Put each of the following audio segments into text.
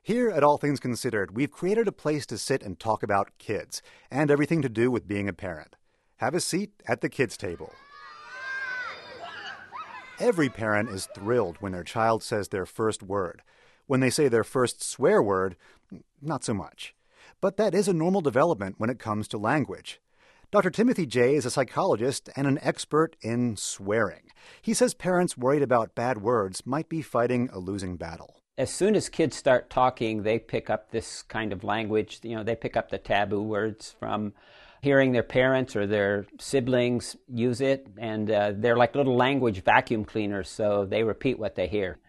Here at All Things Considered, we've created a place to sit and talk about kids and everything to do with being a parent. Have a seat at the kids' table. Every parent is thrilled when their child says their first word. When they say their first swear word, not so much. But that is a normal development when it comes to language. Dr. Timothy Jay is a psychologist and an expert in swearing. He says parents worried about bad words might be fighting a losing battle. As soon as kids start talking, they pick up this kind of language. They pick up the taboo words from hearing their parents or their siblings use it, and they're like little language vacuum cleaners, so they repeat what they hear.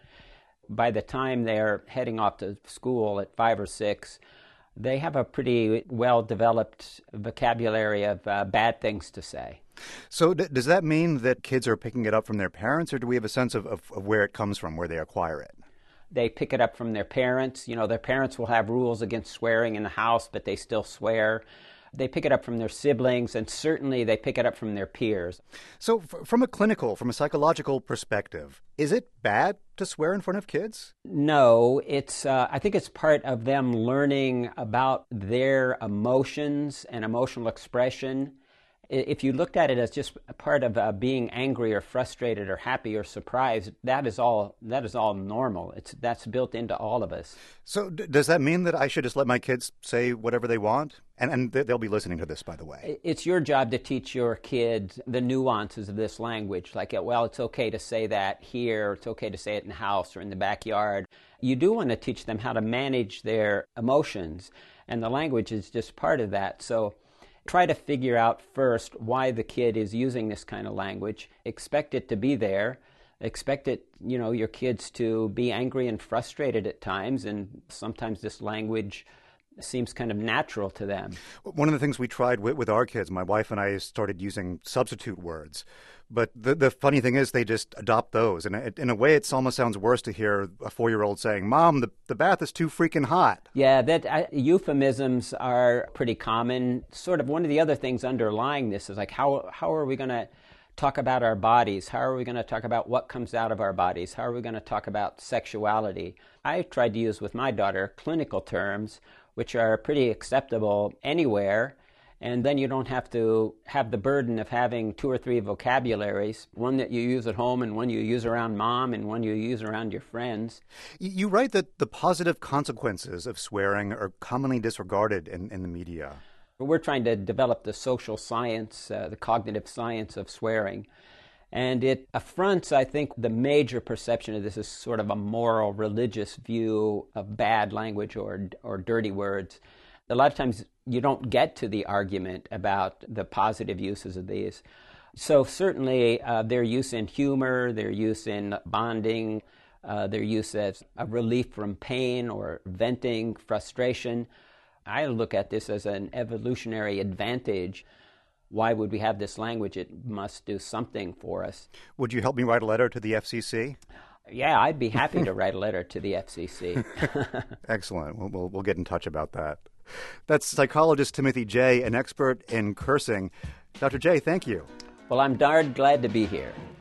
By the time they're heading off to school at 5 or 6, they have a pretty well-developed vocabulary of bad things to say. So does that mean that kids are picking it up from their parents, or do we have a sense of where it comes from, where they acquire it? They pick it up from their parents. Their parents will have rules against swearing in the house, but they still swear. They pick it up from their siblings, and certainly they pick it up from their peers. So from a psychological perspective, is it bad to swear in front of kids? No, I think it's part of them learning about their emotions and emotional expression. If you looked at it as just a part of being angry or frustrated or happy or surprised, that is all normal. That's built into all of us. So does that mean that I should just let my kids say whatever they want? And they'll be listening to this, by the way. It's your job to teach your kids the nuances of this language. Like, well, it's okay to say that here. It's okay to say it in the house or in the backyard. You do want to teach them how to manage their emotions, and the language is just part of that. So try to figure out first why the kid is using this kind of language. Expect it to be there. Expect your kids to be angry and frustrated at times, and sometimes this language seems kind of natural to them. One of the things we tried with our kids, my wife and I started using substitute words. But the funny thing is they just adopt those. And in a way, it almost sounds worse to hear a 4-year-old saying, "Mom, the bath is too freaking hot." Yeah, euphemisms are pretty common. Sort of one of the other things underlying this is like, how are we going to talk about our bodies? How are we going to talk about what comes out of our bodies? How are we going to talk about sexuality? I tried to use with my daughter clinical terms, which are pretty acceptable anywhere. And then you don't have to have the burden of having 2 or 3 vocabularies, one that you use at home and one you use around mom and one you use around your friends. You write that the positive consequences of swearing are commonly disregarded in the media. We're trying to develop the social science, the cognitive science of swearing. And it affronts, I think, the major perception of this is sort of a moral, religious view of bad language or dirty words. A lot of times you don't get to the argument about the positive uses of these. So certainly their use in humor, their use in bonding, their use as a relief from pain or venting frustration. I look at this as an evolutionary advantage. Why would we have this language? It must do something for us. Would you help me write a letter to the FCC? Yeah, I'd be happy to write a letter to the FCC. Excellent. We'll get in touch about that. That's psychologist Timothy Jay, an expert in cursing. Dr. Jay, thank you. Well, I'm darn glad to be here.